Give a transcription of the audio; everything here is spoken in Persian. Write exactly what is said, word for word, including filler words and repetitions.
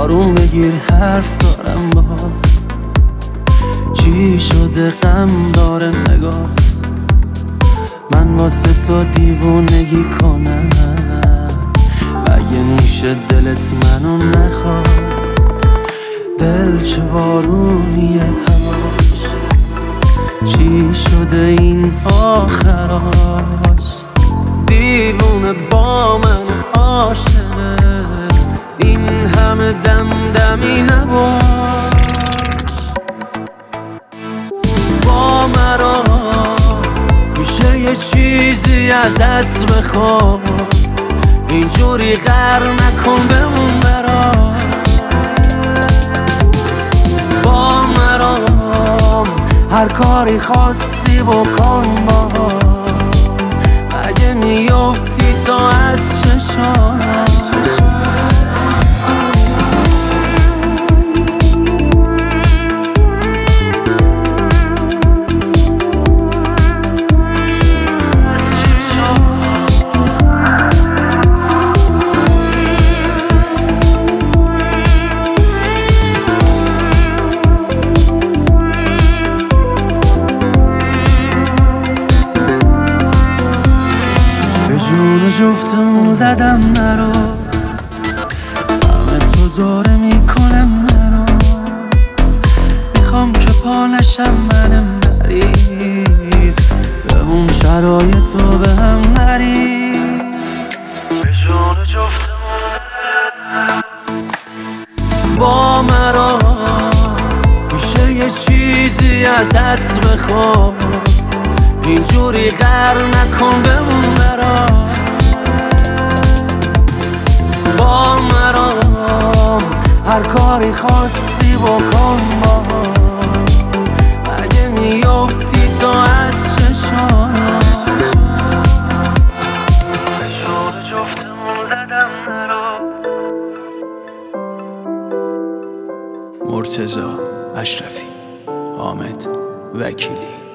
آروم بگیر حرف دارم باهات. چی شده غم داره نگات؟ من واسه تو دیوونگی کنم؟ مگه میشه دلت منو نخواد؟ دل چه بارونیه هواش، چی شده این آخراش؟ دیوونه با من عاشقت، این همه دمدمی نباش. با مرا میشه یه چیزی ازت بخوام، اینجوری غر نکن بمون برام. با مرام هر کاری خواستی بکن با، مگه میافتی تو از چشام؟ جون جفتمون زدم نرو، همه تو داره میکنم منو. میخوام که پانشم منم نریز، به اون شرایط رو به هم نریز. به جون جفتمون با مرا میشه یه چیزی ازت بخوام، اینجوری غر نکن بمون برام. با مرام هر کاری خواستی بکن با، مگه میافتی تو از چشام؟ به جون جفتمون زدم نرو. مرتضی اشرفی، حامد وکیلی.